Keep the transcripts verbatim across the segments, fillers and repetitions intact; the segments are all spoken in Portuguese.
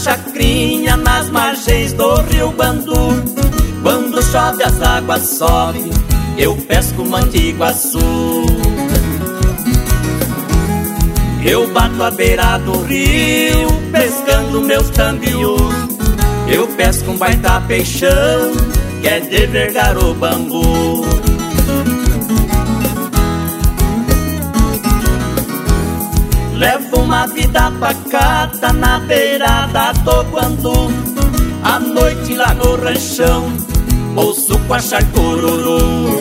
chacrinha nas margens do rio Bandu. Quando chove as águas sobem, eu pesco Mandiguaçu. Eu bato à beira do rio, pescando meus tambiú. Eu pesco um baita peixão, que é de vergar o bambu. Levo uma vida pacata na beirada do Guandu. À noite lá no ranchão, ouço coachar cururu.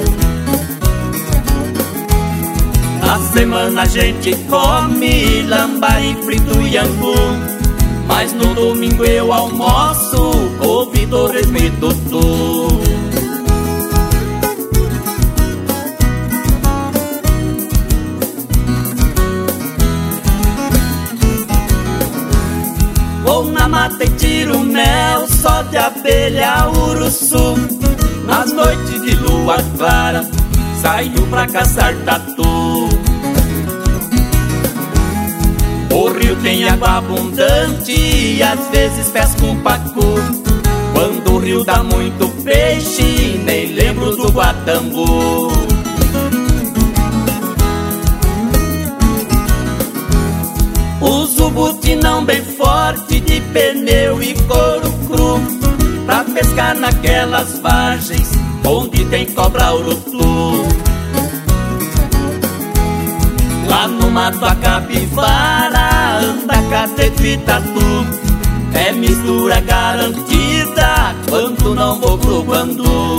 Na semana a gente come lambari, frito e angu, mas no domingo eu almoço couve-dores e tutu. Vou na mata e tiro mel, só de abelha, uruçu. Nas noites de lua clara, saio pra caçar tatu. O rio tem água abundante e às vezes pesco pacu. Quando o rio dá muito peixe, nem lembro do Guatambu. Uso butinão bem forte de pneu e couro cru pra pescar naquelas vargens onde tem cobra urutu. Lá no mato a capivara anda cateto e tatu. É mistura garantida quando não vou pro Guandu.